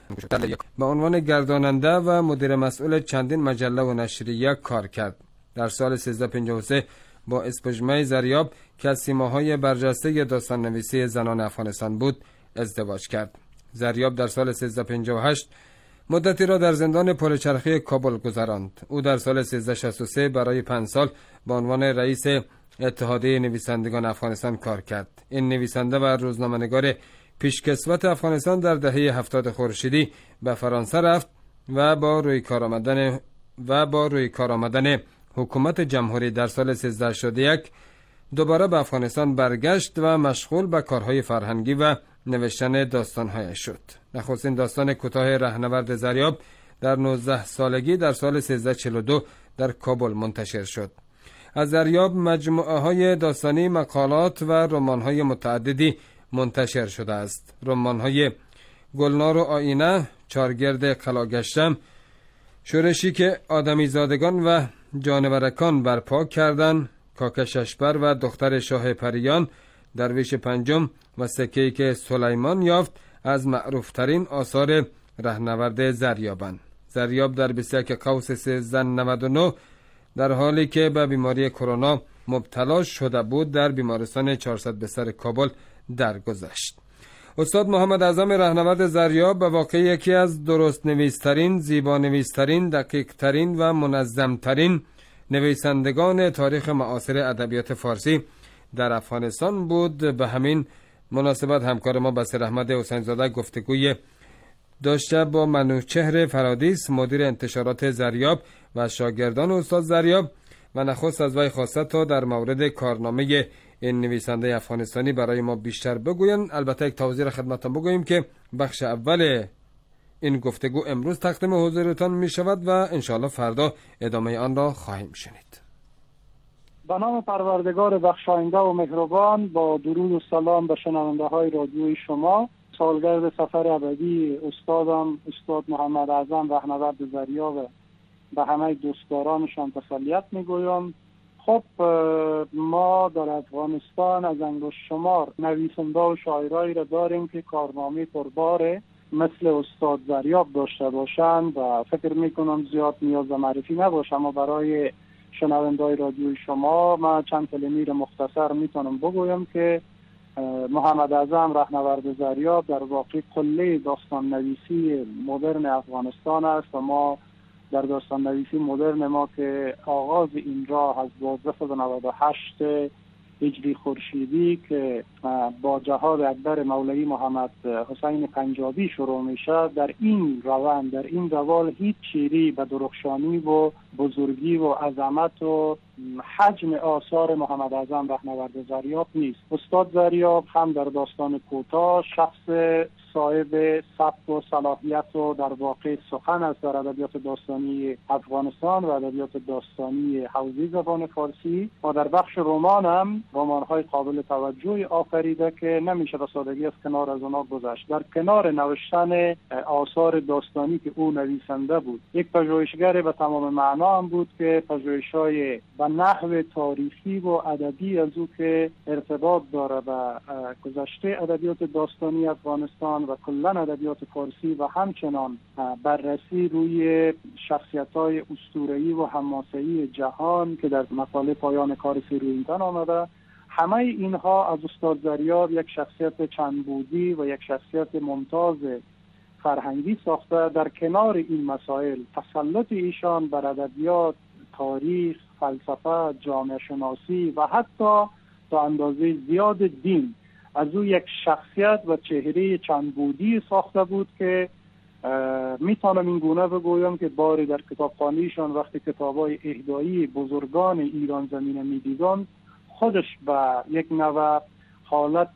به عنوان گرداننده و مدیر مسئول چندین مجله و نشریه کار کرد. در سال 1353 با اسپژمه زریاب که از سیماهای برجسته داستان نویسی زنان افغانستان بود ازدواج کرد. زریاب در سال 1358 مدتی را در زندان پلچرخی کابل گذراند. او در سال 1363 برای 5 سال به عنوان رئیس اتحادیه نویسندگان افغانستان کار کرد. این نویسنده و روزنامه‌نگار پیشکسوت افغانستان در دهه 70 خورشیدی به فرانسه رفت و با روی کار آمدن حکومت جمهوری در سال 1381 دوباره به افغانستان برگشت و مشغول به کارهای فرهنگی و نوشتن داستان‌هایش شد. نخستین داستان کوتاه رهنورد زریاب در 19 سالگی در سال 1342 در کابل منتشر شد. از زریاب مجموعه‌های داستانی، مقالات و رمان‌های متعددی منتشر شده است. رمان‌های گلنار و آینه، چارگرد قلاگشتم، شورشی که آدمیزادگان و جانورکان برپا کردند، کاک ششبر و دختر شاه پریان، درویش پنجم و سکه‌ای که سلیمان یافت از معروفترین آثار رهنورد زریابند. زریاب در 21 قوس 1399 در حالی که به بیماری کرونا مبتلا شده بود در بیمارستان 400 بستر کابل درگذشت. استاد محمد اعظم رهنورد زریاب به واقع یکی از درست نویسترین، زیبا نویسترین، دقیق ترین و منظم ترین نویسندگان تاریخ معاصر ادبیات فارسی در افغانستان بود. به همین مناسبت همکار ما بصیر احمد حسین زاده گفتگوی داشته با منوچهر فرادیس، مدیر انتشارات زریاب و شاگردان استاد زریاب، و نخست از وی خواسته تا در مورد کارنامه این نویسنده افغانستانی برای ما بیشتر بگویند. البته یک توضیح خدمتتان بگوییم که بخش اول این گفتگو امروز تقدیم حضورتان می شود و انشاءالله فردا ادامه آن را خواهیم شنید. به نام پروردگار بخشاینده و مهربان، با درود و سلام به شنونده های رادیوی شما. سالگرد سفر ابدی استادم استاد محمد اعظم رهنورد زریاب به همه دوستدارانشان تسلیت میگویم. خب ما در افغانستان از انگشت شمار نویسنده و شاعرایی را داریم که کارنامه پرباره مثل استاد زریاب داشته باشند و فکر میکنم زیاد نیاز به معرفی نباشه، اما برای شنونده‌های رادیوی شما من چند کلمه را مختصر میتونم بگویم که محمد اعظم رهنورد زریاب در واقع قله داستان نویسی مدرن افغانستان است و ما در داستان نویسی مدرن ما که آغاز این راه از 1298 هجری خورشیدی که با جهاد اکبر مولوی محمد حسین پنجابی شروع میشه، در این روند، در این روال هیچ چیزی به درخشانی و بزرگی و عظمت و حجم آثار محمد اعظم رهنورد زریاب نیست. استاد زریاب هم در داستان کوتاه شخص صاحب سبک و صلاحیت و در واقع سخن است در ادبیات داستانی افغانستان و ادبیات داستانی حوزه زبان فارسی، و در بخش رمان هم رمان‌های قابل توجهی آفریده که نمیشه به سادگی از کنار از اونا گذشت. در کنار نوشتن آثار داستانی که او نویسنده بود، یک پژوهشگر به تمام معنا هم بود که پژوهش‌های به نحو تاریخی و ادبی از او که ارتباط داره به گذشته ادبیات داستانی افغانستان و کلا ادبیات فارسی و همچنان بررسی روی شخصیت‌های اسطوره‌ای و حماسه‌ای جهان که در مقاله پایان کار سیروینتن آمده، همه اینها از استاد زریاب یک شخصیت چند بودی و یک شخصیت ممتاز فرهنگی ساخته. در کنار این مسائل تسلط ایشان بر ادبیات، تاریخ، فلسفه، جامعه شناسی و حتی تا اندازه زیاد دین از او یک شخصیت و چهره چند بودی ساخته بود که میتونم این گونه بگویم که باری در کتابخانه‌شان وقتی کتابای اهدایی بزرگان ایران زمین میدیدند، خودش به یک نوع حالت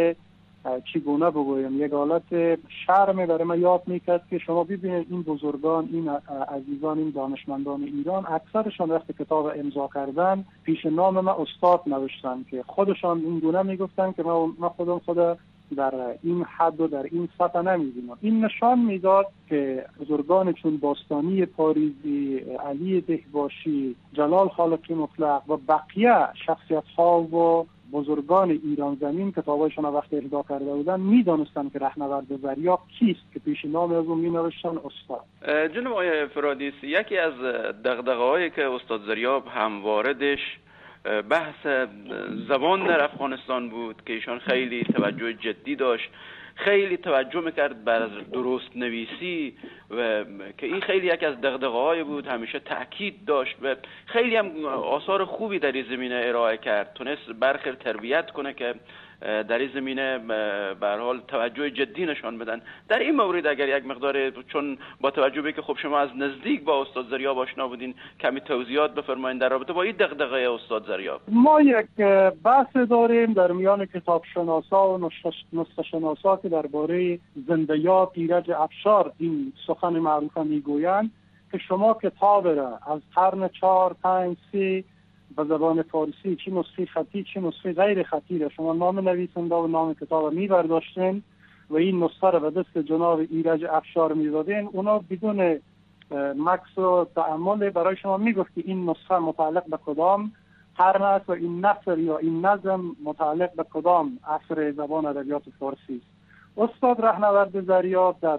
چگونه بگویم، یک حالت شرم برای من یاد میکرد که شما ببینید این بزرگان، این عزیزان، این دانشمندان ایران اکثرشان وقتی کتاب امضا کردن پیش نام من استاد نوشتن که خودشان این گونه میگفتن که من خودم در این حد و در این سطح نمیدونم. این نشان میداد که بزرگان چون باستانی پاریزی، علی دهباشی، جلال خالقی مطلق و بقیه شخصیت ها و بزرگان ایران زمین کتابایشان وقتی اهدا کرده بودن میدانستن که رهنورد زریاب کیست که پیش نام از اون مینوشتن استاد. جناب آقای فرادیس، یکی از دغدغه‌هایی که استاد زریاب هم واردش بحث زبان در افغانستان بود که ایشان خیلی توجه جدی داشت، خیلی توجه میکرد بر درست نویسی و که این خیلی یکی از دغدغه‌های بود، همیشه تأکید داشت و خیلی هم آثار خوبی در این زمینه ارائه کرد، تونست برخی تربیت کنه که در این زمینه به هر حال توجه جدی نشان بدن. در این مورد اگر یک مقدار، چون با توجه به که خب شما از نزدیک با استاد زریاب آشنا بودین، کمی توضیحات بفرمایید در رابطه با این دغدغه استاد زریاب. ما یک بحث داریم در میان کتابشناسا و نسخه‌شناسا که درباره زنده یاد ایرج افشار این سخن معروف میگویند که شما کتاب را از قرن 4 5 3 به زبان فارسی، چی نسخه خطی چی نسخه غیر خطی را شما نام نویسنده و نام کتاب را می‌برداشتین و این نسخه را به دست جناب ایرج افشار می‌دادین، اونا بدون مکس و تأمل برای شما میگفت که این نسخه متعلق به کدام قرن است و این نثر یا این نظم متعلق به کدام عصر زبان ادبیات فارسی است. استاد رهنورد زریاب در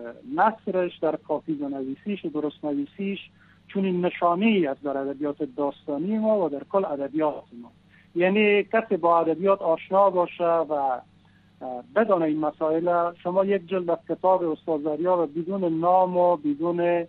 نثرش، در پاکیزه نویسیش و درست نویسیش چون این نشانه‌ای از در ادبیات داستانی ما و در کل ادبیات ما، یعنی کسی با ادبیات آشنا باشه و بدون این مسائل، شما یک جلد از کتاب استاد زریاب بدون نام و بدون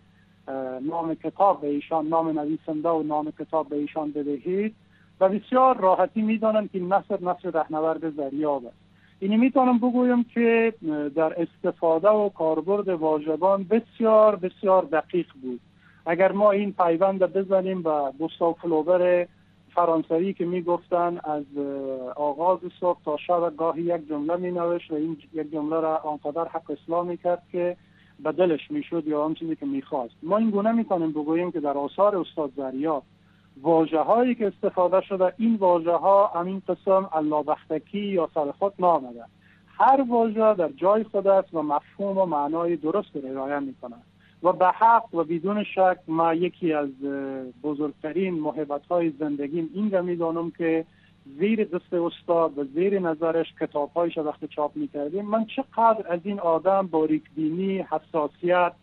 نام کتاب به ایشان، نام نویسنده و نام کتاب به ایشان بدهید و بسیار راحتی میدانم که این نثر رهنورد زریاب است. اینی میتونم بگویم که در استفاده و کاربرد واژگان بسیار بسیار دقیق بود. اگر ما این پیوند بزنیم به گوستاو فلوبر فرانسوی که میگفتن از آغاز صبح تا شب گاهی یک جمله مینوشت و این یک جمله را آنقدر حق اصلاح میکرد که به دلش میشد یا آن چیزی که میخواست، ما این گونه میتونیم بگوییم که در آثار استاد زریاب واژه هایی که استفاده شده، این واژه ها همین قسم الله‌بختکی یا سر خود نامده، هر واژه در جای خود است و مفهوم و معنای درست را ارائه میکنه و به حق و بدون شک ما یکی از بزرگترین محبت های زندگیم این را میدانم که زیر دست استاد و زیر نظرش کتاب هایش وقتی چاپ میکردیم، من چقدر از این آدم باریکبینی، حساسیت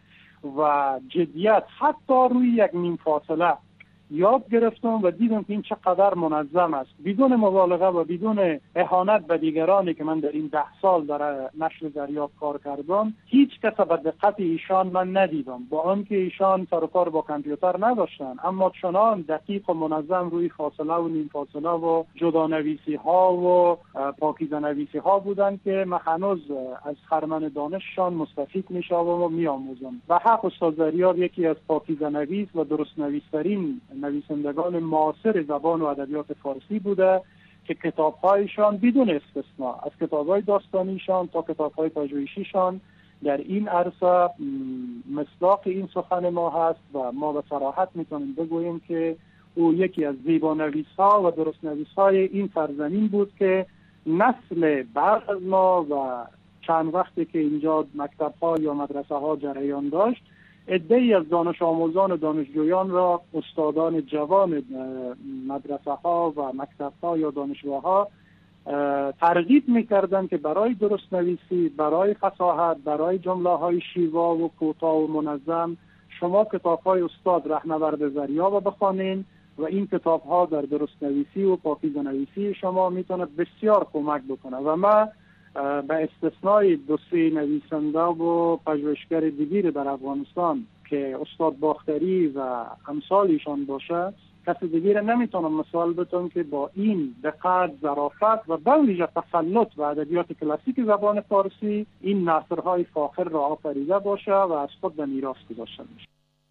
و جدیت حتی روی یک نیم فاصله یاد گرفتم و دیدم که این چقدر منظم است، بدون مبالغه و بدون اهانت به دیگرانی که من در این 10 سال در نشر زریاب کار کردم، هیچ کس به دقت ایشان من ندیدم، با آنکه ایشان سر و کار با کامپیوتر نداشتن، اما چنان دقیق و منظم روی فاصله و نیم فاصله و جدا نویسی ها و پاکیزه نویسی ها بودن که من هنوز از خرمن دانششان مستفید میشم و میآموزم. و حق استاد زریاب یکی از پاکیزه نویس و درست نویس‌ترین نویسندگان معاصر زبان و ادبیات فارسی بوده که کتاب‌هایشان بدون استثناء، از کتاب‌های داستانیشان تا کتاب‌های پژوهشیشان در این عرصه مصداق این سخن ما هست و ما به صراحت میتونیم بگوییم که او یکی از زیبانویس‌ها و درست نویس‌های این سرزمین بود که نسل بعد از ما و چند وقتی که اینجا مکتب‌ها یا مدرسه‌ها جریان داشت، عده‌ای از دانش آموزان و دانشجویان را استادان جوان مدرسه ها و مکتب ها یا دانشگاه ها ترغیب می‌کردند که برای درست نویسی، برای فصاحت، برای جمله های شیوا و کوتاه و منظم شما کتاب های استاد رهنورد زریاب بخوانید و این کتاب ها در درست نویسی و پاکیزه نویسی شما میتونه بسیار کمک بکنه. و من به استثنای 2-3 نویسنده و پژوهشگر دیگر در افغانستان که استاد باختری و امثالشان باشه، کسی دیگر نمیتونم مثال بتونم که با این دقت، ظرافت و به ویژه تسلط و ادبیات کلاسیک زبان فارسی این نثرهای فاخر را آفریده باشه و از خود به میراث گذاشته باشه.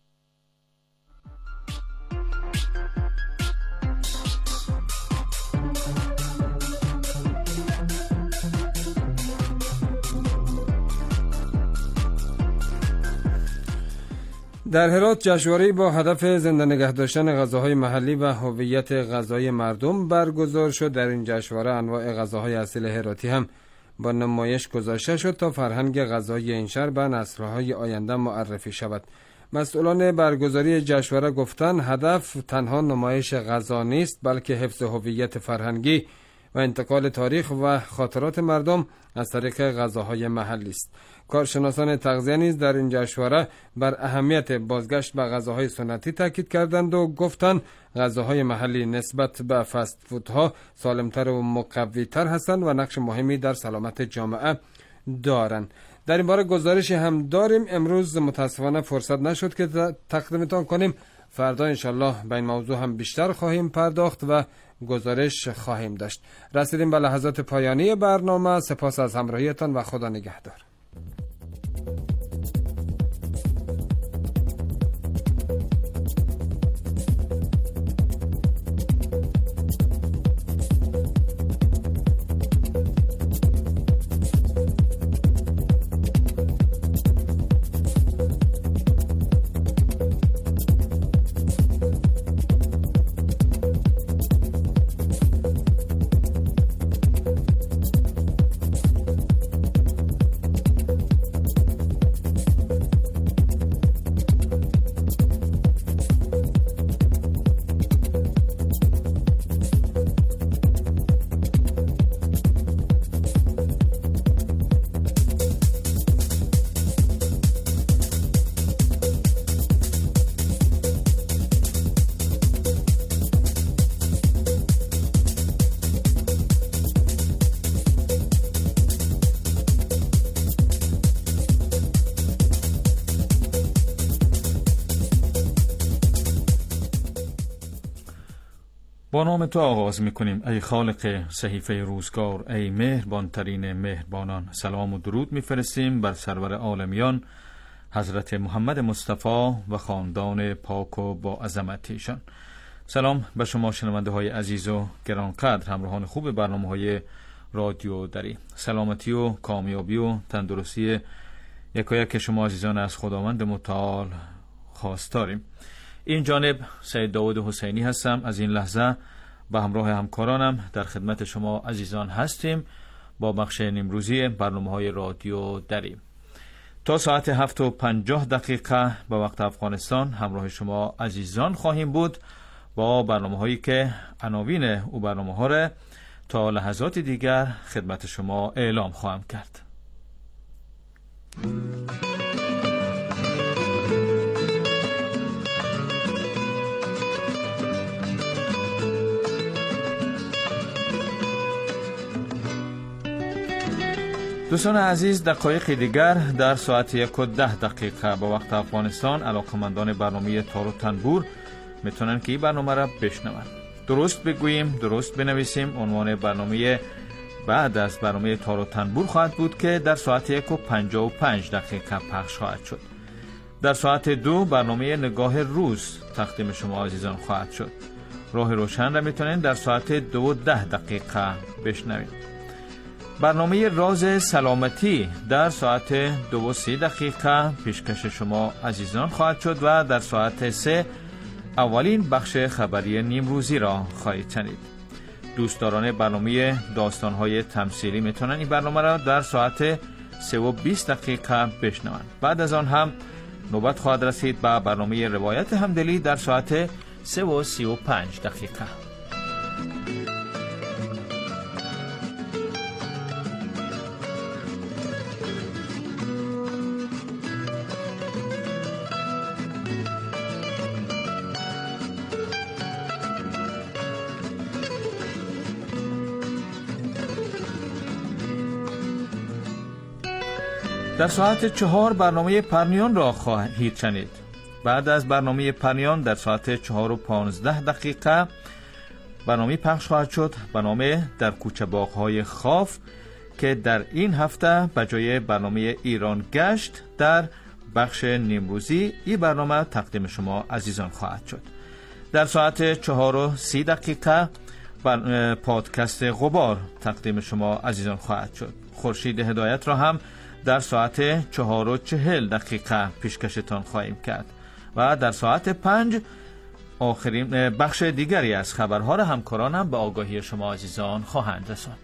در هرات جشنواره‌ای با هدف زنده نگه داشتن غذاهای محلی و هویت غذایی مردم برگزار شد. در این جشنواره انواع غذاهای اصیل هراتی هم با نمایش گذاشته شد تا فرهنگ غذایی این شهر به نسل‌های آینده معرفی شود. مسئولان برگزاری جشنواره گفتند هدف تنها نمایش غذا نیست، بلکه حفظ هویت فرهنگی و انتقال تاریخ و خاطرات مردم از طریق غذاهای محلی است. کارشناسان تغذیه نیز در این جشنواره بر اهمیت بازگشت به غذاهای سنتی تاکید کردند و گفتند غذاهای محلی نسبت به فست فودها سالمتر و مقوی‌تر هستند و نقش مهمی در سلامت جامعه دارند. در این باره گزارشی هم داریم. امروز متاسفانه فرصت نشد که تقدیمتان کنیم. فردا انشالله به این موضوع هم بیشتر خواهیم پرداخت و گزارش خواهیم داشت. رسیدیم به لحظات پایانی برنامه. سپاس از همراهیتان و خدا نگهدار. با نام تو آغاز می‌کنیم ای خالق صحیفه روزگار، ای مهربانترین مهربانان. سلام و درود می‌فرستیم بر سرور عالمیان حضرت محمد مصطفی و خاندان پاک و با عظمت ایشان. سلام به شما شنونده های عزیز و گرانقدر، همراهان خوب برنامه‌های رادیو دری. سلامتی و کامیابی و تندرستی یکایک شما عزیزان از خداوند متعال خواستاریم. این جانب سید داود حسینی هستم. از این لحظه به همراه همکارانم در خدمت شما عزیزان هستیم با بخش نیمروزی برنامه‌های رادیو دری. تا ساعت 7:50 به وقت افغانستان همراه شما عزیزان خواهیم بود با برنامه‌هایی که عناوین او برنامه‌ها را تا لحظات دیگر خدمت شما اعلام خواهم کرد. دوستان عزیز، دقایق دیگر در ساعت 1:10 به وقت افغانستان علاقمندان برنامه تار و تنبور میتونن که این برنامه را بشنون. درست بگوییم، درست بنویسیم. عنوان برنامه بعد از برنامه تار و تنبور خواهد بود که در ساعت 1:55 پخش خواهد شد. در ساعت 2 برنامه نگاه روز تقدیم شما عزیزان خواهد شد. راه روشن را میتونین در ساعت 2:10 بشنوید. برنامه راز سلامتی در ساعت 2:30 پیشکش شما عزیزان خواهد شد و در ساعت 3 اولین بخش خبری نیمروزی را خواهید شنید. دوستداران برنامه داستان‌های تمثیلی میتونن این برنامه را در ساعت 3:20 بشنوند. بعد از آن هم نوبت خواهد رسید به برنامه روایت همدلی در ساعت 3:35. در ساعت 4 برنامه پرنیان را خواهید شنید. بعد از برنامه پرنیان در ساعت 4:15 برنامه پخش خواهد شد به نام در کوچه باغ‌های خاف که در این هفته به جای برنامه ایران گشت در بخش نیمروزی این برنامه تقدیم شما عزیزان خواهد شد. در ساعت 4:30 پادکست غبار تقدیم شما عزیزان خواهد شد. خورشید هدایت را هم در ساعت 4:40 پیشکشتان خواهیم کرد و در ساعت 5 آخرین بخش دیگری از خبرها را همکارانم به آگاهی شما عزیزان خواهند رساند.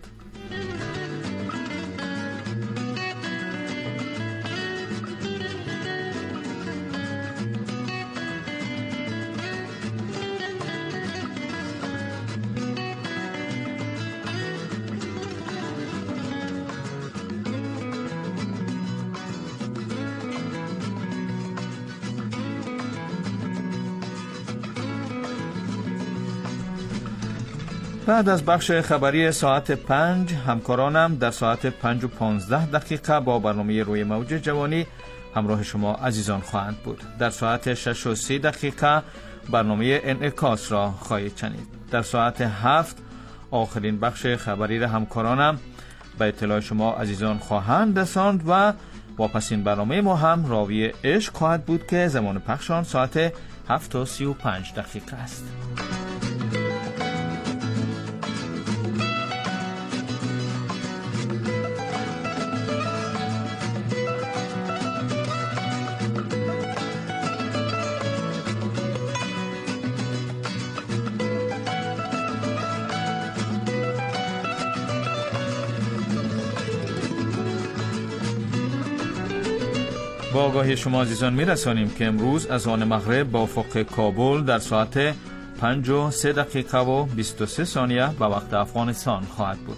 بعد از بخش خبری ساعت 5 همکارانم در ساعت 5:15 با برنامه روی موج جوانی همراه شما عزیزان خواهند بود. در ساعت 6:30 برنامه انعکاس را خواهید شنید. در ساعت 7 آخرین بخش خبری را همکارانم به اطلاع شما عزیزان خواهند رساند و واپسین برنامه ما هم راوی عشق خواهد بود که زمان پخش آن ساعت 7:35 است. با آگاهی شما عزیزان میرسانیم که امروز از آن مغرب با افق کابل در ساعت 5:03:23 به وقت افغانستان خواهد بود.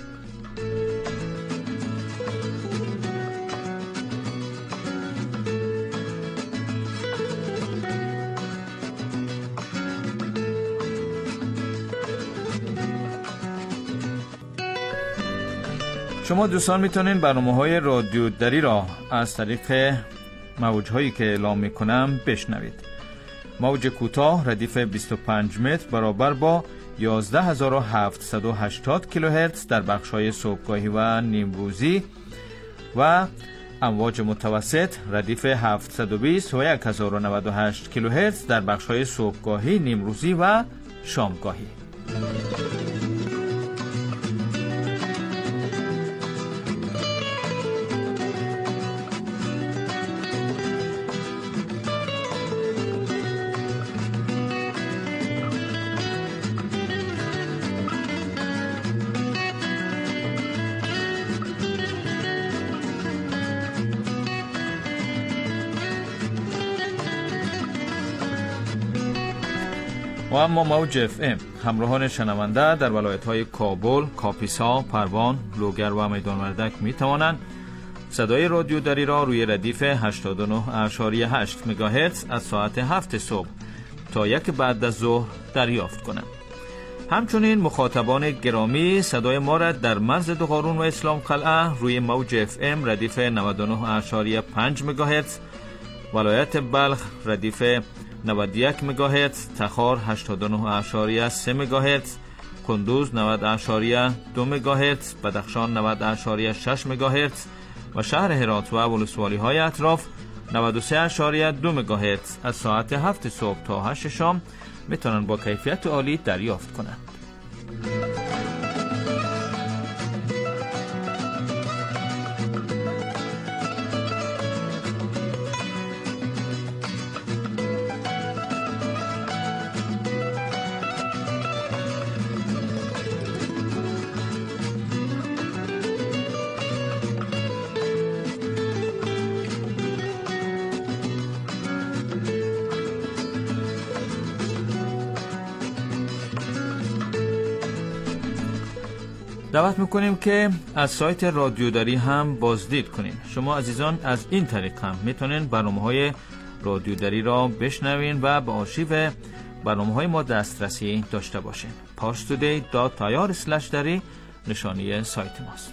شما دوستان میتونین برنامه‌های رادیو دری را از طریق موج‌هایی که اعلام میکنم بشنوید. موج کوتاه ردیف 25 متر برابر با 11780 کیلوهرتز در بخش‌های صبحگاهی و نیمروزی و امواج متوسط ردیف 720 و 1098 کیلوهرتز در بخش‌های صبحگاهی، نیمروزی و شامگاهی. و اما موج FM همراهان شنونده در ولایت‌های کابل، کاپیسا، پروان، لوگر و میدان وردک می توانند صدای رادیو دری را روی ردیف 89.8 مگاهرتز از ساعت 7 صبح تا 1 بعد از ظهر دریافت کنند. همچنین مخاطبان گرامی صدای ما را در مرز دو قارون و اسلام قلعه روی موج FM ردیف 99.5 مگاهرتز، ولایت بلخ ردیف 91 مگاهرتز، تخار 89.3 مگاهرتز، کندوز 90.2 مگاهرتز، بدخشان 90.6 مگاهرتز و شهر هرات و ولسوالی های اطراف 93.2 مگاهرتز از ساعت 7 صبح تا 8 شام میتونن با کیفیت عالی دریافت کنند. دعوت میکنیم که از سایت رادیو دری هم بازدید کنین. شما عزیزان از این طریق هم میتونین برنامه‌های رادیو دری را بشنوین و به آرشیو برنامه‌های ما دسترسی داشته باشین. parstoday.ir/dari نشانی سایت ماست.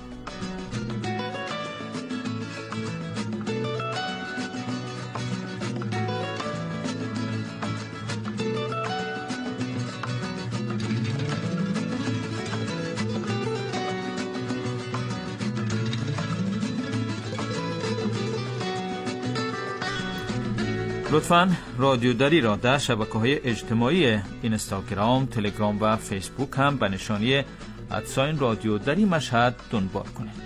لطفاً رادیو دری را در شبکه‌های اجتماعی اینستاگرام، تلگرام و فیسبوک هم به نشانی @رادیو دری مشهد دنبال کنید.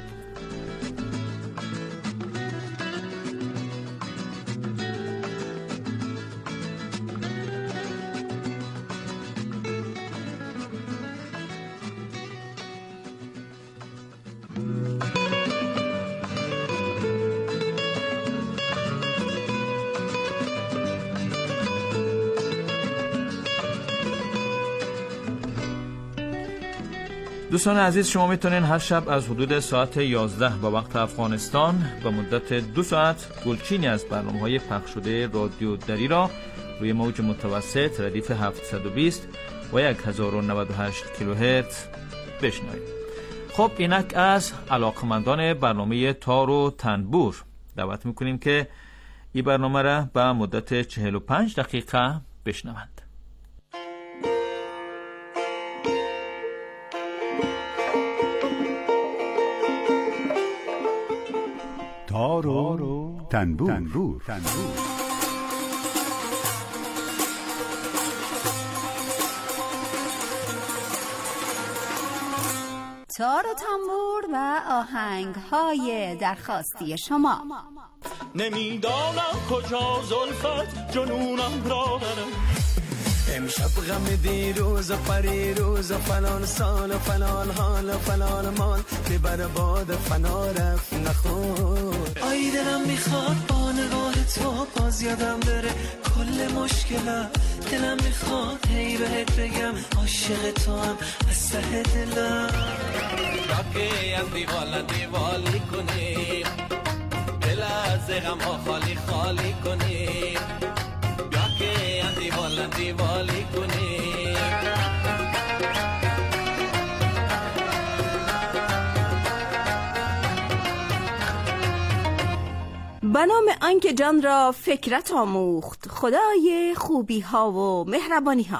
دوستان عزیز، شما میتونین هر شب از حدود ساعت 11 به وقت افغانستان به مدت 2 ساعت گلچینی از برنامه‌های پخش شده رادیو دری را روی موج متوسط ردیف 720 و 1098 کیلوهرتز بشنوید. خب اینک از علاقمندان برنامه تار و تنبور دعوت میکنیم که این برنامه را به مدت 45 دقیقه بشنوند. تار و تنبور. تار و تنبور و آهنگ‌های درخواستی شما. نمیدانم کجا زلفت جنونم را برم، امشب غم دیروز و پریروز و فلان سال و فلان حال و فلان مال که بر باد فنا رفت نخور. آی دلم میخواد با نگاه تو باز یادم بره کل مشکلم، دلم میخواد هی بهت بگم عاشق تو هم از ته دلم. راکه از دیوالی کنیم، دل از غم ها خالی خالی کنیم، راکه از دیوالی کنیم. به نام آنکه جان را فکرت آموخت، خدای خوبی ها و مهربانی ها.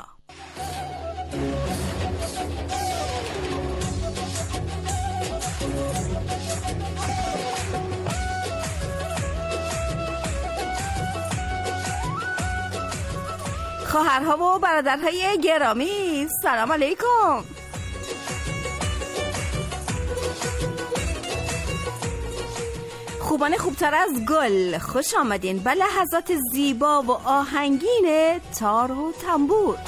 خواهرها و برادرهای گرامی، سلام علیکم. خوبان خوبتر از گل، خوش آمدین به لحظات زیبا و آهنگین تار و تنبور.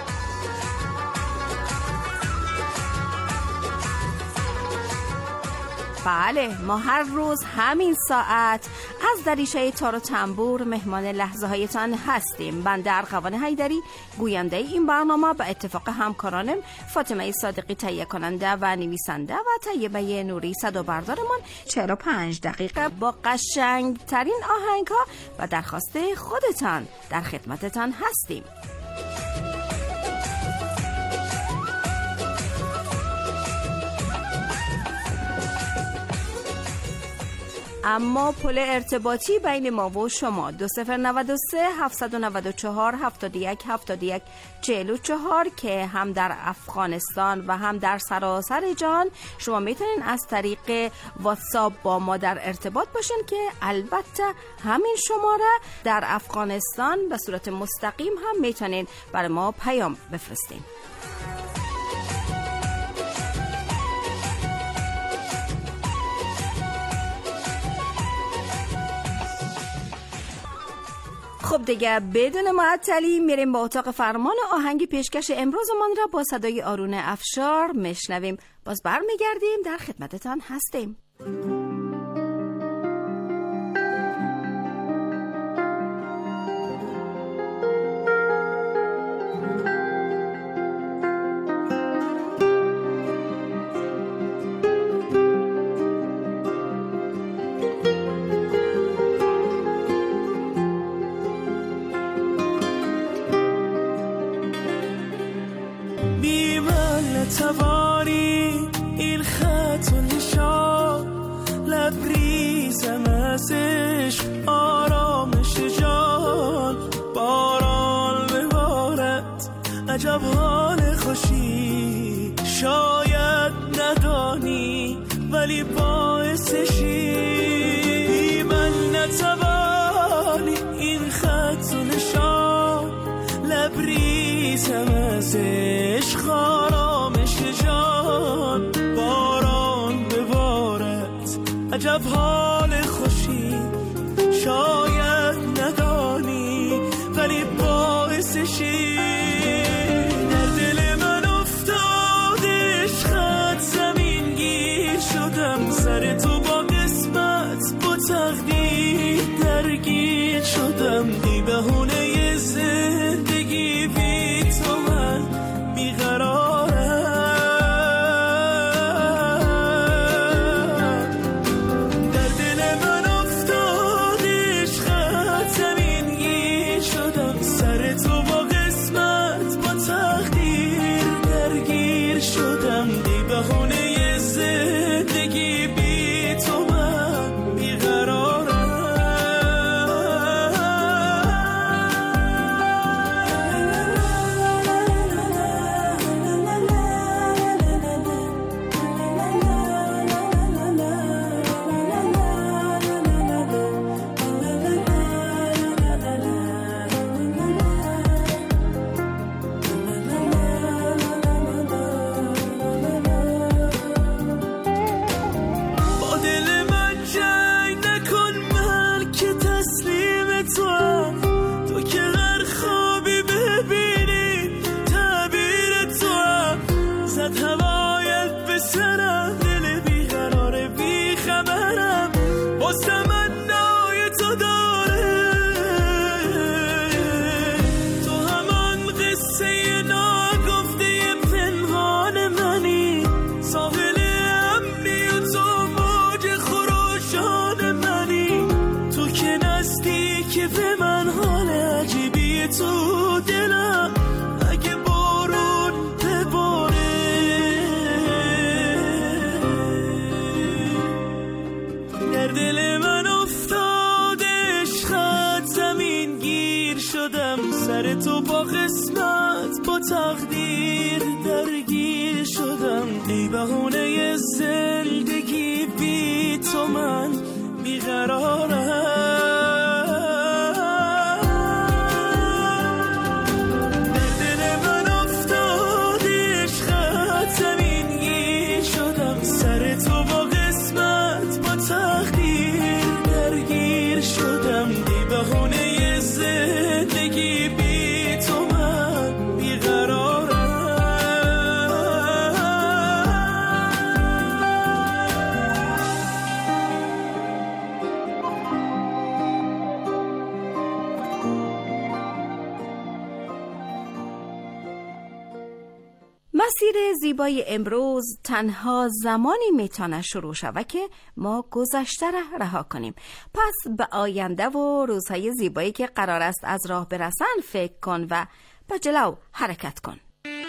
بله، ما هر روز همین ساعت از دریچه تار و تنبور مهمان لحظه هایتان هستیم. بنده ارغوان حیدری، گوینده این برنامه، به اتفاق همکارانم فاطمه صادقی تهیه کننده و نویسنده و طیبه نوری صدا بردارمان 45 دقیقه با قشنگ ترین آهنگ ها و درخواست خودتان در خدمتتان هستیم. اما پل ارتباطی بین ما و شما 2093 794 71 71 44 که هم در افغانستان و هم در سراسر جهان شما میتونین از طریق واتساپ با ما در ارتباط باشین که البته همین شماره در افغانستان به صورت مستقیم هم میتونین برای ما پیام بفرستین. خب دیگه بدون معطلی میریم با اتاق فرمان آهنگ پیشکش امروزمان را با صدای آرون افشار میشنویم. باز برمیگردیم در خدمتتان هستیم. توانی این خط و نشان لبریزم از عشق آرامش جان باران ببارد عجب حال خوشی شاید ندانی ولی باعثشی من نتوانی این خط و نشان لبریزم از عشق آرامش جان باران ببارد عجب حال خوشی شاید ندانی ولی باعثشی در دل من افتاد عشقت زمین گیر شدم که به من حال عجیبی تو دلم، اگه بارون بباره در دل من افتاد عشقت، زمین گیر شدم سر تو با قسمت، با تقدیر درگیر شدم. ای بهونه زندگی بی تو من بیقرارم، مسیر زیبای امروز تنها زمانی میتونه شروع شود که ما گذشته را رها کنیم. پس به آینده و روزهای زیبایی که قرار است از راه برسن فکر کن و به جلو حرکت کن.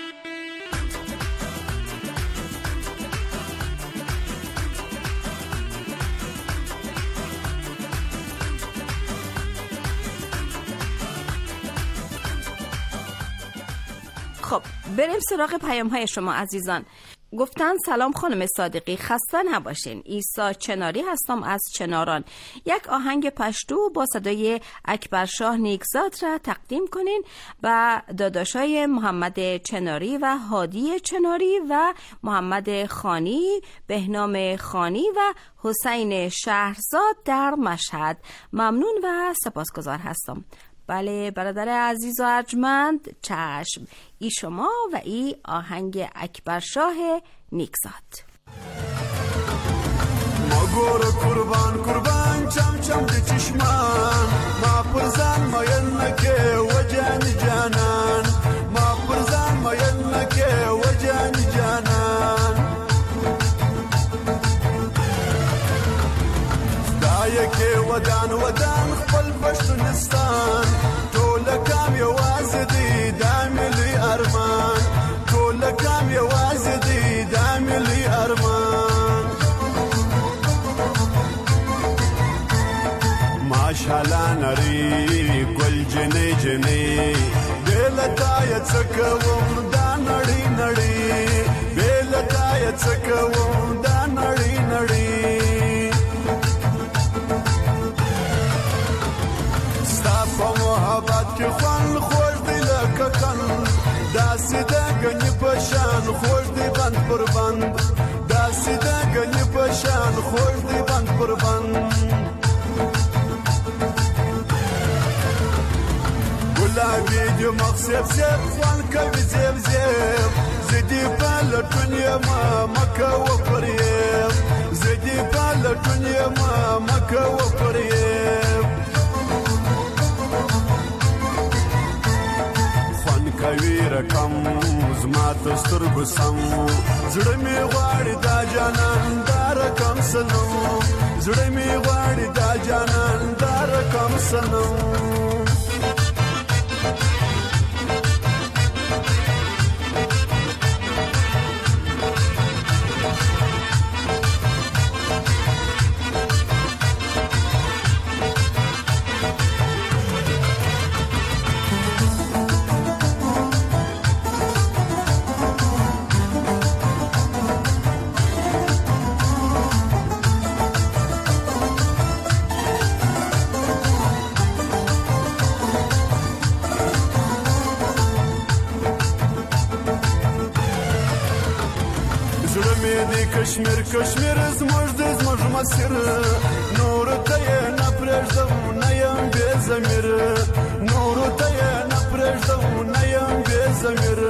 خب بریم سراغ پیام های شما عزیزان. گفتن سلام خانم صادقی، خسته نباشین. عیسی چناری هستم از چناران. یک آهنگ پشتو با صدای اکبرشاه نیکزاد را تقدیم کنین و داداشای محمد چناری و هادی چناری و محمد خانی، بهنام خانی و حسین شهرزاد در مشهد. ممنون و سپاسگزار هستم. بله برادر عزیز و ارجمند، چشم، ای شما و ای آهنگ اکبرشاه نیکزاد. ما گورو قربان چم چم دی چشمان، ما پرزن ماین نکه و جانی جانان، ما پرزن ماین نکه و جانی جانان. دایه که ودان خپل پشتونستان، ټولکام یوازې دی دا ملي ارمان، ټولکام یوازې دی دا ملي ارمان. ماشاءالله نری ګل جنې جنې بیلتای څکوم دا نړۍ نړۍ، بیلتای څکوم دا نړۍ نړۍ. محبت که خوان خوش دی لکه کن، داسې د ګنې په شان خوش دی بند پر بند، داسې د ګنې په شان خوش دی بند پر بند. ګلابي دی مخ سیب سیب خوان کوي زیب زیب، زدی په لټون یما مکه و پرېب، زدی په لټون یما مکه و پرېب. کوي رقم زما ته سترګو سم، زړه مې غواړي دا جانان دا رقم سنم، زړه مې غواړي دا جانان دا رقم سنم. کشمیر کشمیر زموږ مسیر، نور ته یې نه پرېږدم نه یم بې ضمیر، نور ته یې نه پرېږدم نه یم بې ضمیر.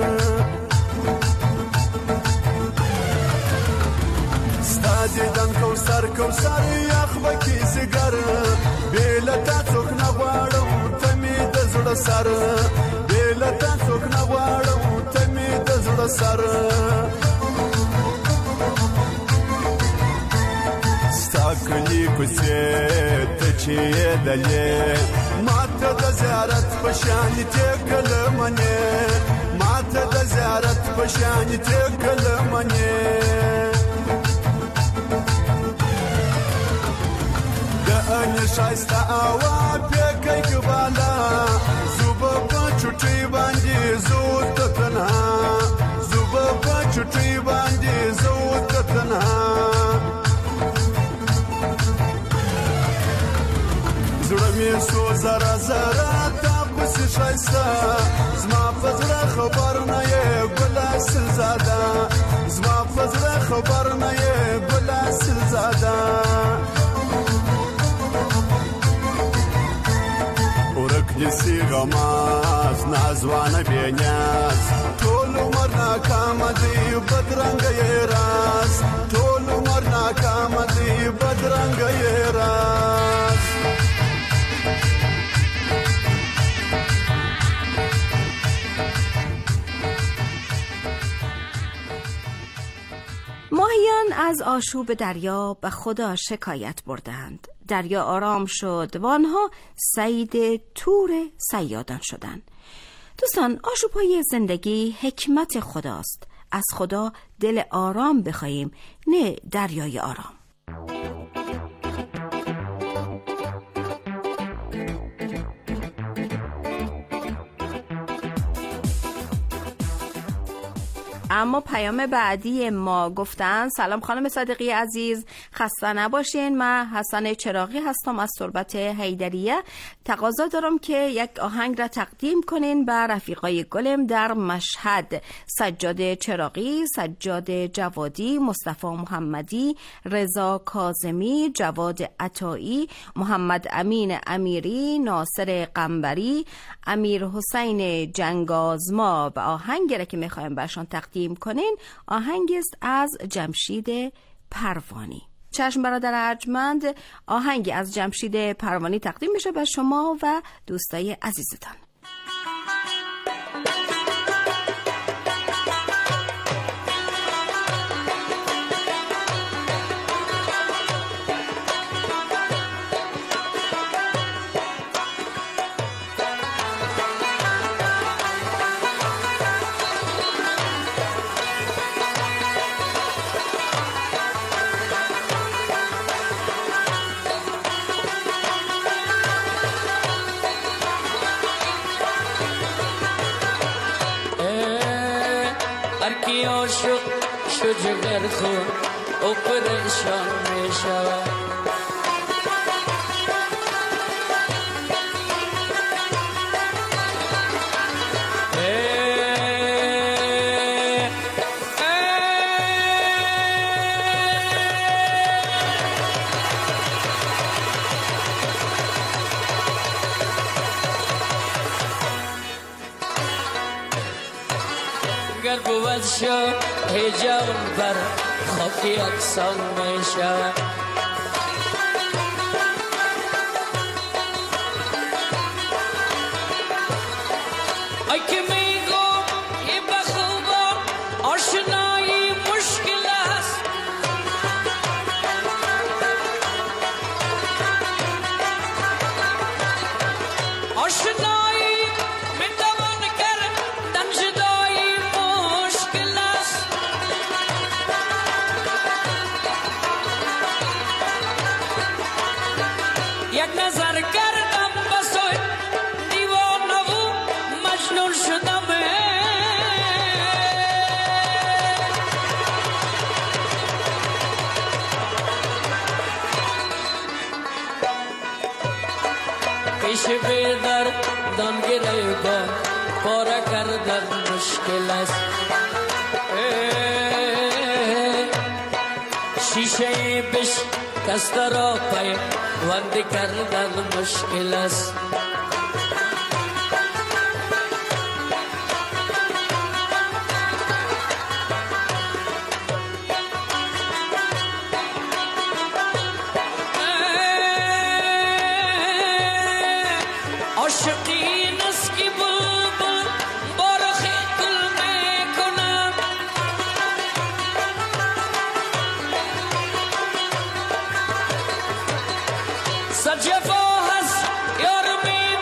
ستا دیدن کوثر کوثر یخ به کې ځیګر، بې له تا څوک نه غواړم ته مې د زړه سر، بې له تا څوک نه غواړم ته مې د زړه سر. کلی کوڅې ته چې یې دلې ماته د زیارت پشان ته کلمنه ماته د زیارت پشان ته کلمنه د ان شایسته اوا په کې بالا زوب په چټي باندې زوت تنها زوب په چټي باندې زوت تنها زړه مې سو زرا زرا تا پس شایسته زما فزړه خبر نه یې ګلاس زاده زما فزړه خبر نه یې ګلاس زاده ورک دسی غماز نازوانه بینیاز ټول عمر ناکام دی بدرنګ یې راز ټول عمر ناکام دی بدرنګ یې راز ماهیان از آشوب دریا به خدا شکایت بردند. دریا آرام شد و آنها صید تور صیادان شدند. دوستان، آشوب‌های زندگی حکمت خداست. از خدا دل آرام بخواهیم، نه دریای آرام. اما پیام بعدی ما گفتن: سلام خانم صادقی عزیز، خسته نباشین. من حسن چراغی هستم از تربت حیدریه. تقاضا دارم که یک آهنگ را تقدیم کنین به رفیقای گلم در مشهد: سجاد چراغی، سجاد جوادی، مصطفی محمدی، رضا کاظمی، جواد عطایی، محمد امین امیری، ناصر قنبری، امیر حسین جنگازما. و آهنگی را که میخوایم برشان تقدیم کنین آهنگ است از جمشید پروانی. چشم برادر ارجمند، آهنگی از جمشید پروانی تقدیم میشه به شما و دوستای عزیزتان. جگر خون او پریشان می شود گر بود شد هجان بر خاکی اکسان می شود ای که می گو ای بخوبا آشنایی مشکل است آشنایی می توان کردن جدایی مشکل است یک نظر کردم بسوی دیوانه و مجنون شدم پیش بیدر دان گریبان پاره کردن مشکل است شیشه بش کسته را پای وندی کردن مشکل است عاشقی نسکی بلبل بارخی گل میکنم سجفا هست یار می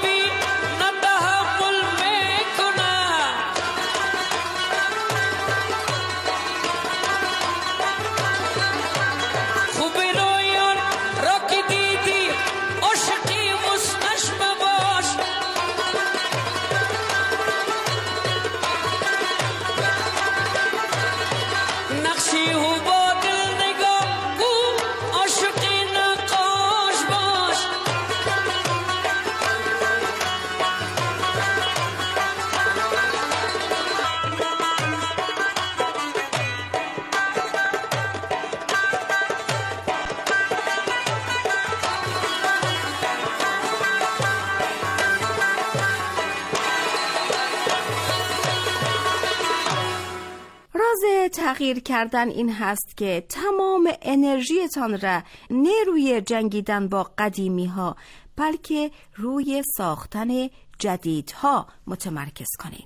تغییر کردن این هست که تمام انرژیتان را نه روی جنگیدن با قدیمی ها بلکه روی ساختن جدیدها متمرکز کنین.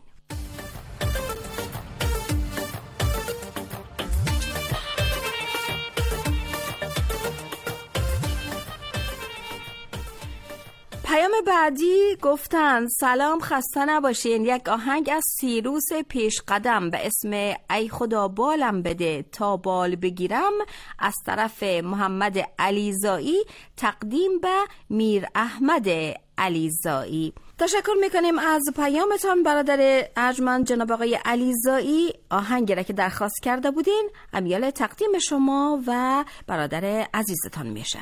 پیام بعدی گفتن سلام، خسته نباشین. یک آهنگ از سیروس پیش قدم به اسم ای خدا بالم بده تا بال بگیرم از طرف محمد علیزایی تقدیم به میر احمد علیزایی. تشکر میکنیم از پیامتان برادر ارجمند جناب آقای علیزایی. آهنگی را که درخواست کرده بودین امیال تقدیم شما و برادر عزیزتان میشه.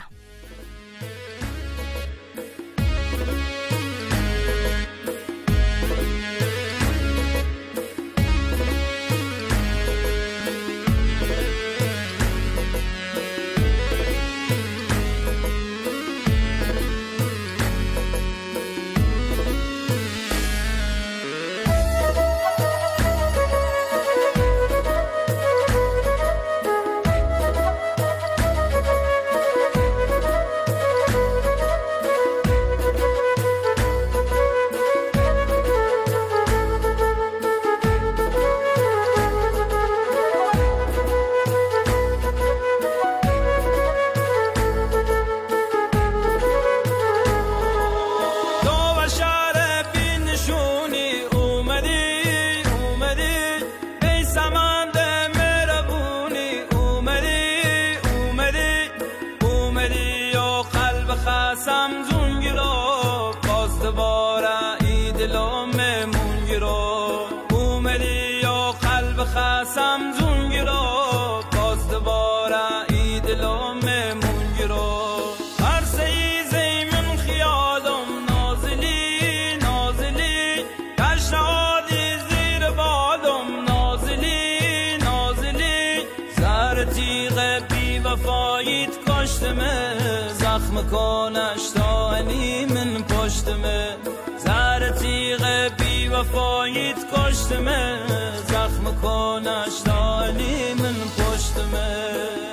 زخم کنش دانی من پشتمه زهر تیغ بی وفاییت کشتمه زخم کنش دانی من پشتمه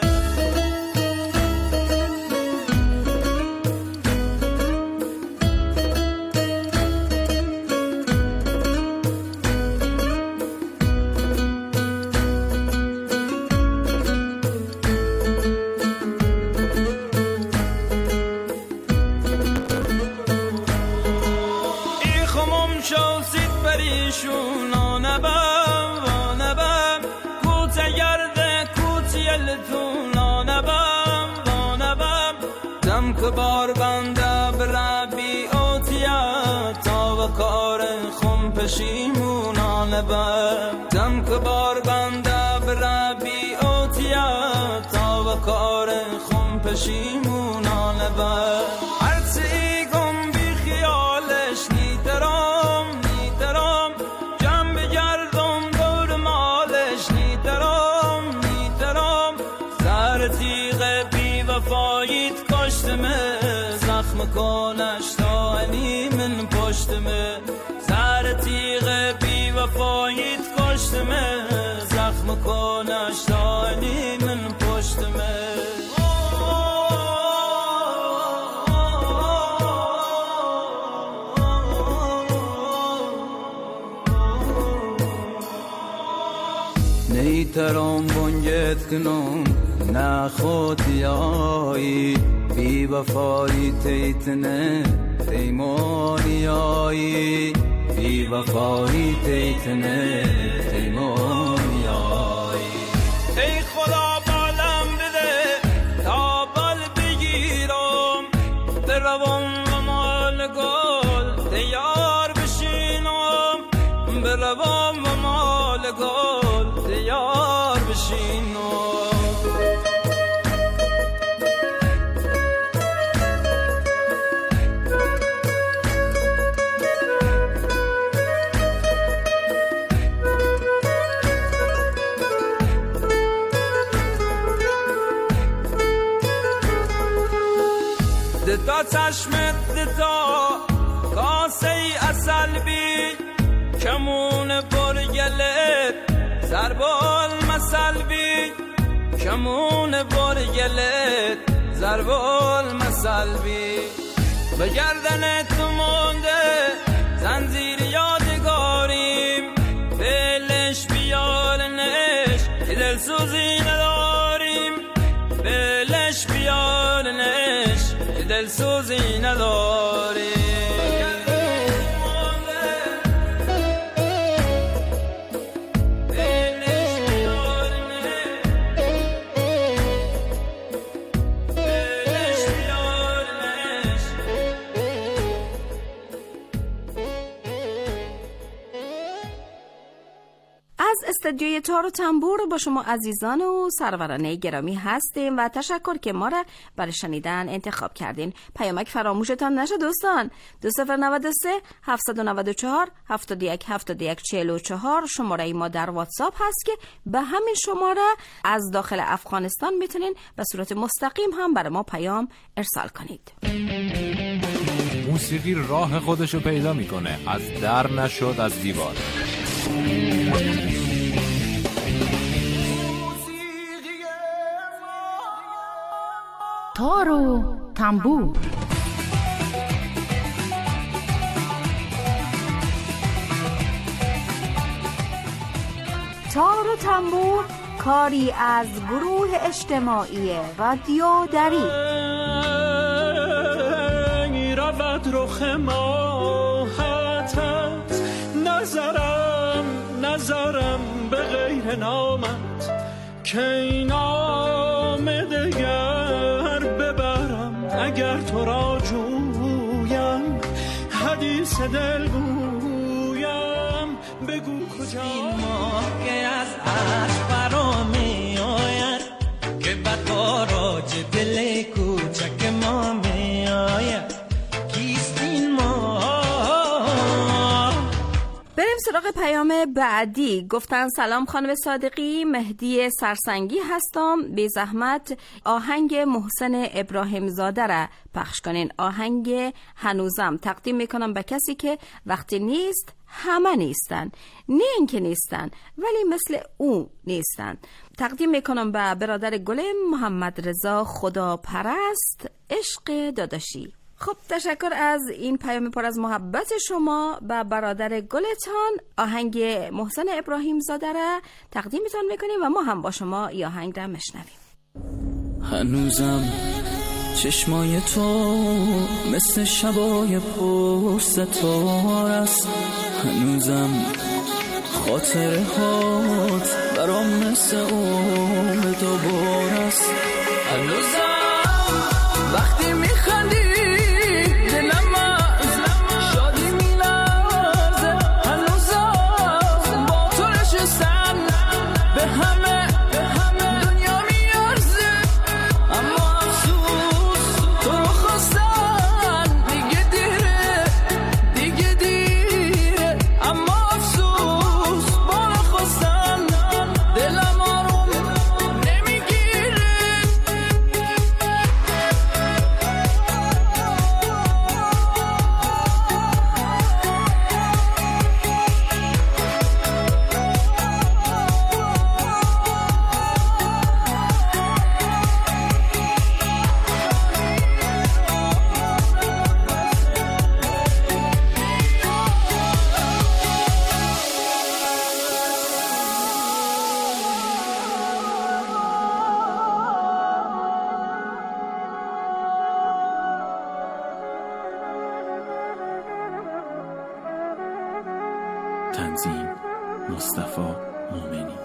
بار بنده بربی اوتیا تا و کار خم پشیمونانه بم دم که بار بنده بربی اوتیا تا و کار خم پشیمونانه بم هرچی گم بی خیالش نیترام جمع بگردم دور مالش نیترام زهر تیغ بی وفاییت کشتمه زخم کنش دانی من پشتمه زهر تیغ بی وفاییت کشتمه زخم کنش دانی من پشتمه نیترام بنگت کنم نخوتیایی بی وفایی تیتنه تیمونیایی بی وفایی تیتنه تیمونیایی ای خدا بالم بده تا بال بگیرم بروم و مال گل دیار بشینم بروم و مال گل دیار بشینم تا چشمت تا کاسه اصل بی کمون برگلت زربال مسلبی کمون برگلت زربال مسلبی به گردن تو مونده زنجیر یادگاریم بلش بیارنش دلسوزی نداریم بلش بیارنش دلسوزی نداریم استدیوی تار و تنبور با شما عزیزان و سروران گرامی هستیم و تشکر که ما را برای شنیدن انتخاب کردین. پیامک فراموشتان نشه دوستان. 2093 794 71 71 44 شماره ما در واتساپ هست که به همین شماره از داخل افغانستان میتونین به صورت مستقیم هم برای ما پیام ارسال کنید. موسیقی راه خودشو پیدا میکنه، از در نشد از دیوار. تار و تنبور. تار و تنبور کاری از گروه اجتماعی رادیو دری. رود رخ ماهتت نظرم به غیر نامت که این نام دگر ببرم اگر تو را جویم حدیث دل گویم بگو کجا این ماه که از عشق برا می آید که به تاراج دل کوچک ما می آید کیست این ماه. بریم سراغ پیام بعدی. گفتن سلام خانم صادقی، مهدی سرسنگی هستم، بی زحمت آهنگ محسن ابراهیم زاده را پخش کنین. آهنگ هنوزم تقدیم میکنم به کسی که وقتی نیست همه نیستن، نه اینکه نیستن ولی مثل او نیستن. تقدیم میکنم به برادر گل محمد رضا خدا پرست، عشق داداشی. خب تشکر از این پیام پر از محبت شما به برادر گلتان. آهنگ محسن ابراهیم زاده را تقدیمتان میکنیم و ما هم با شما این آهنگ را مشنویم. هنوزم چشمای تو مثل شبای پرستار است، هنوزم خاطره هات برام مثل عمر دوبار است، هنوزم وقتی میخندی دلم از شادی میلرزه، هنوزم با تو نشستن به همه دنیا میارزه، اما افسوس تو رو خواستن دیگه دیره، اما افسوس با رو خواستن دلم آروم نمیگیره. تنظیم مصطفی مومنی.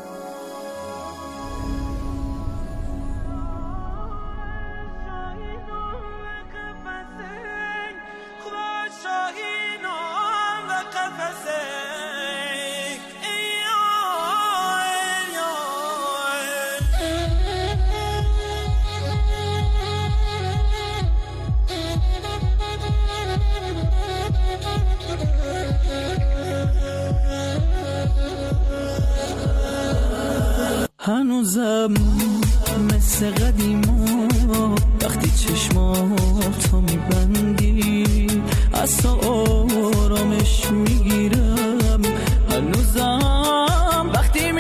هنوزم مثل قدیما وقتی چشماتو میبندی از تو آرامش میگیرم، هنوزم وقتی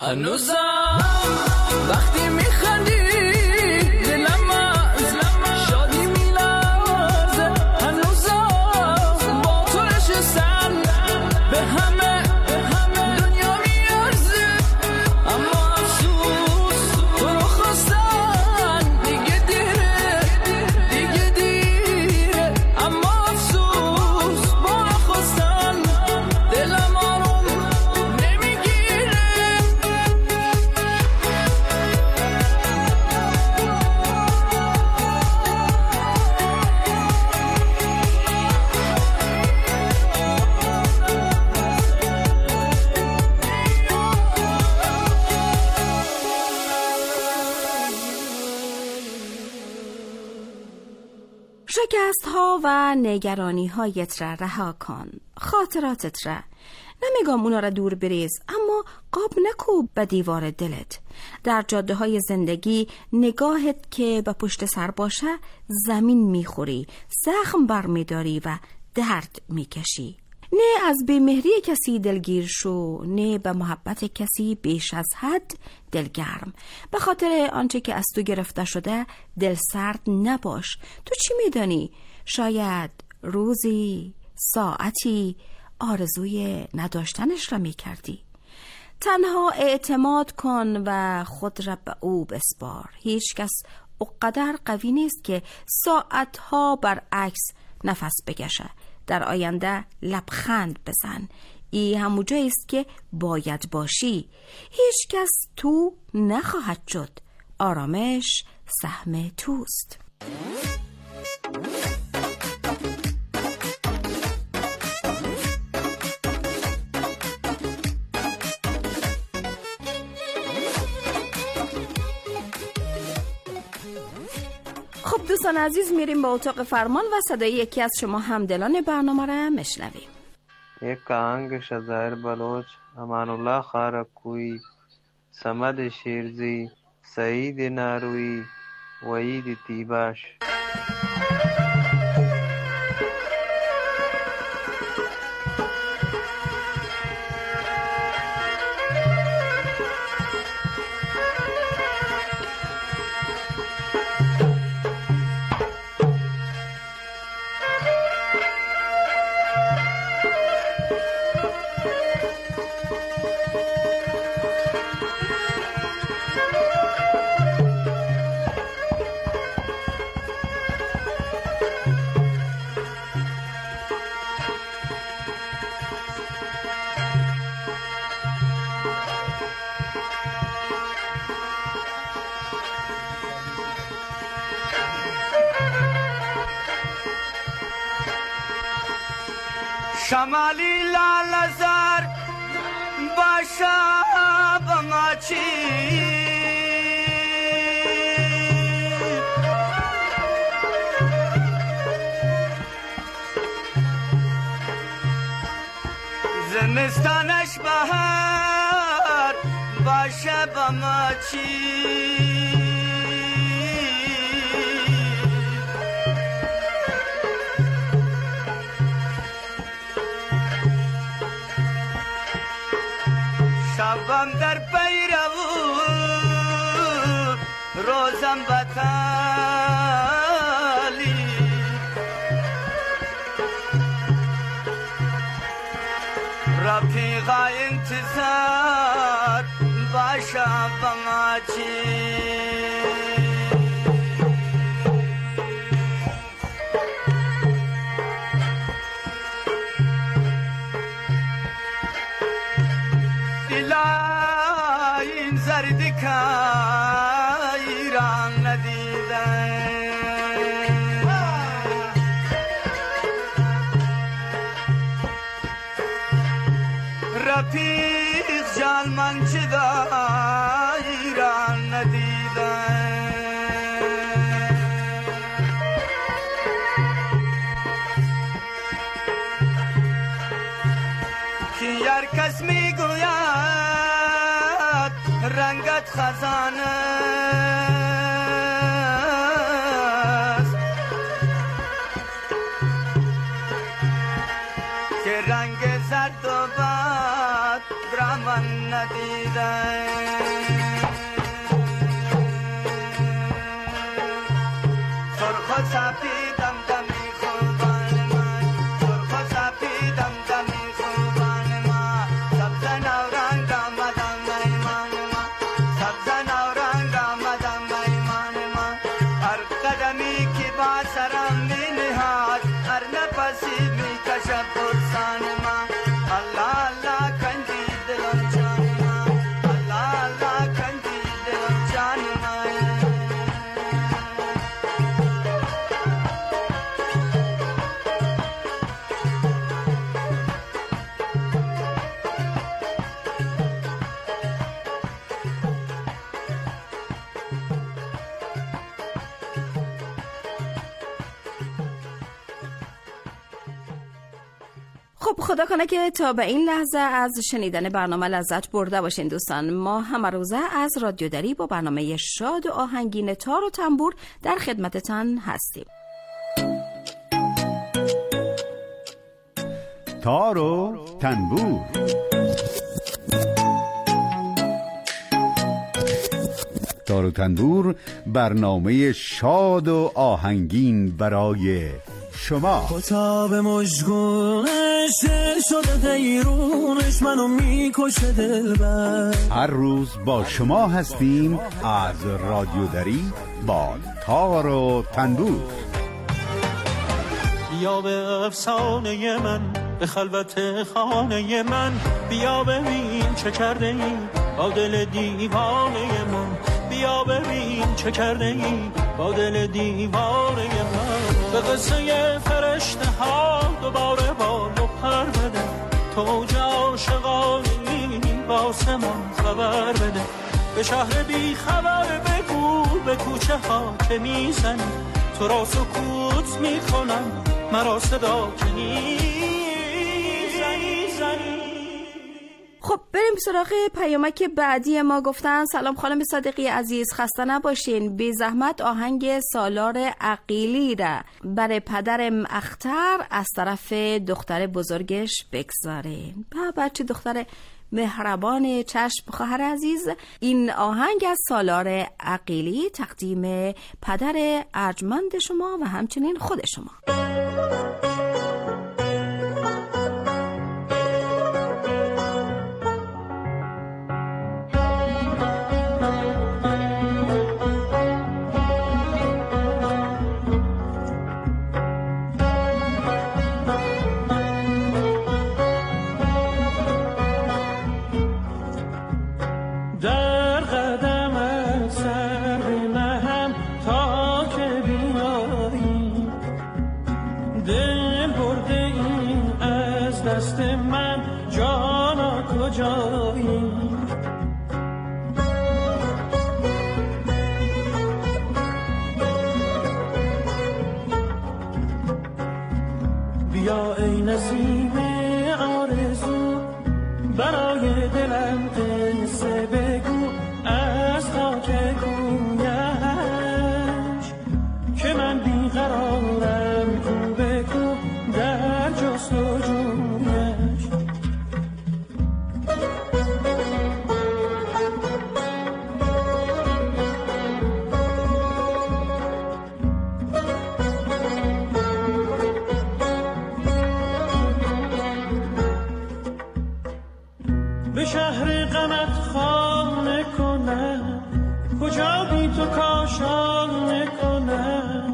هنوزم وقتی میخندی دلم از شادی میلرزه، هنوزم با تو نشستن به همه دنیا میارزه، اما افسوس تو رو خواستن دیگه دیره، اما افسوس با رو خواستن دلم آروم نمیگیره. شکست ها و نگرانی هایت را رها کن، خاطراتت را. نمیگم اونا را دور بریز، اما قاب نکوب به دیوار دلت. در جاده های زندگی نگاهت که به پشت سر باشه زمین میخوری، زخم برمیداری و درد میکشی. نه از بیمهری کسی دلگیر شو، نه به محبت کسی بیش از حد دلگرم. به خاطر آنچه که از تو گرفته شده دل سرد نباش. تو چی میدانی؟ شاید روزی، ساعتی آرزوی نداشتنش را میکردی. تنها اعتماد کن و خود را به او بسپار. هیچ کس اقدر قوی نیست که ساعتها برعکس نفس بکشه. در آینده لبخند بزن. ای همون جایی است که باید باشی. هیچ کس تو نخواهد شد. آرامش سهم توست. خب دوستان عزیز، میریم به اتاق فرمان و صدای یکی از شما همدلان برنامه را میشنویم. یک آهنگ شزایر بلوچ، امان الله خارکوی، صمد شیرزی، سعید ناروی، وحید تیباش. شمالی لال زار باشا بماچی زمستانش بهار باشا بماچی شبم در پیرو روزم بطالی رفیقا انتظار باشا بماچی این زردی که ایران ندیدن رفیق جان من چه دا ایران ندیدن که یار کس میگوید رنگت خزانه است که رنگ زرد و بد برا من ندیدن خب خدا کنه که تا به این لحظه از شنیدن برنامه لذت برده باشین دوستان. ما همه روزه از رادیو دری با برنامه شاد و آهنگین تار و تنبور در خدمتتان هستیم. تار و تنبور. تار و تنبور برنامه شاد و آهنگین برای شما. کتاب مشگونش دل شده دیرونش منو میکشه دلبر. هر روز با شما هستیم از رادیو دری با تار و تنبور. بیا به افسانه من، به خلوت خانه من، بیا ببین چه کرده ای با دل دیوانه من، بیا ببین چه کرده ای با دل دیوانه من. به قصه فرشته ها دوباره بال و پر بده، توج عاشقانی با آسمان خبر بده. به شهر بی خبر بگو به کوچه ها که میزنی، تو را سکوت میکنم مرا صدا که نیزنی. خب بریم سراغ پیامک بعدی ما. گفتن سلام خانم صادقی عزیز، خسته نباشین، بی زحمت آهنگ سالار عقیلی را برای پدرم اختر از طرف دختر بزرگش بگذارین. بچه دختر مهربان چشم خواهر عزیز، این آهنگ از سالار عقیلی تقدیم پدر ارجمند شما و همچنین خود شما. بیا ای نسیم آرزو برای دلم قصه بگو از خاک کویش که من بیقرارم، کو بگو در جستجویش. به شهر غمت خانه کنم، کجا بی تو کاشانه کنم.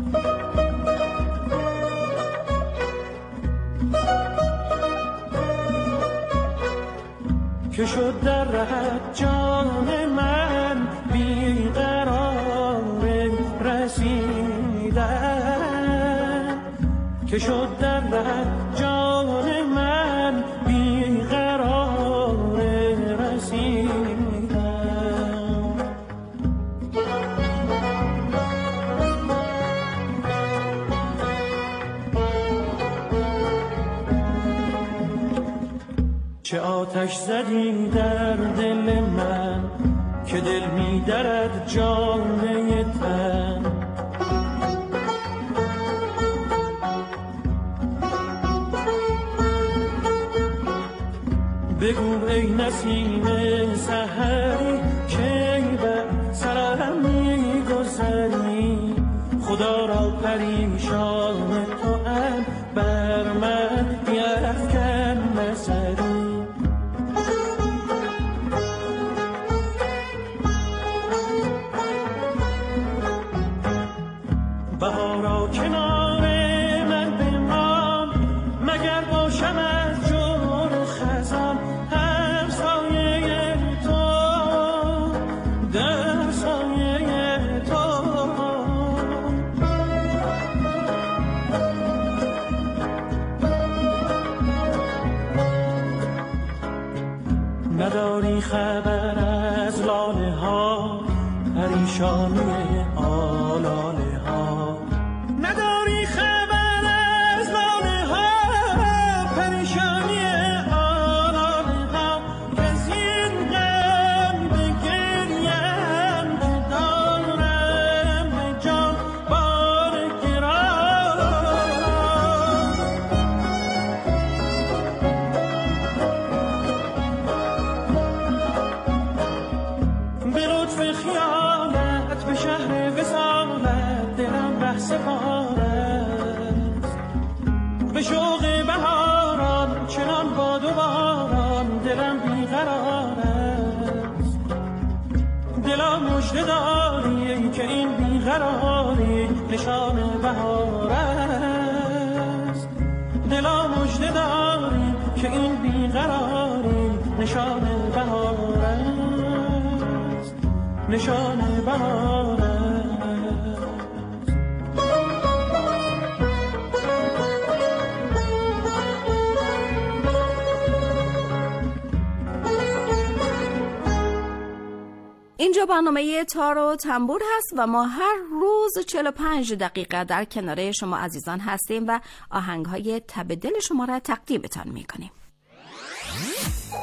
که شد در رهت جان من بیقرار رسیدن، که شد در رهت جان من بیقرار رسیدن. چه آتش زدی در دل من که دل می درد جامه تن. بگو ای نسیم سحری که بر سرم می گذری، خدا را پریشان تو ام، بر من یفکن نظری. بهارا کنار من بمان، مگر باشم از جور خزان، هم سایه تو در سایه تو. نداری خبر از لاله ها، پریشانی آلاله ها. نداری خبر از لاله ها، پریشانی آلاله ها. از این غم بگریم که دارم به جان بار گران. به لطف خیالت به شهر وصالت دلم ره سپار است. به شوق بهاران چنان باد و باران دلم بیقرار است. دلا مژده داری که این بیقراری نشان بهار است. دلا مژده داری که این بیقراری نشان بهار است. نشان بهار است. اینجا برنامه تار و تنبور هست و ما هر روز 45 دقیقه در کنار شما عزیزان هستیم و آهنگ‌های تب دل شما را تقدیمتان می‌کنیم.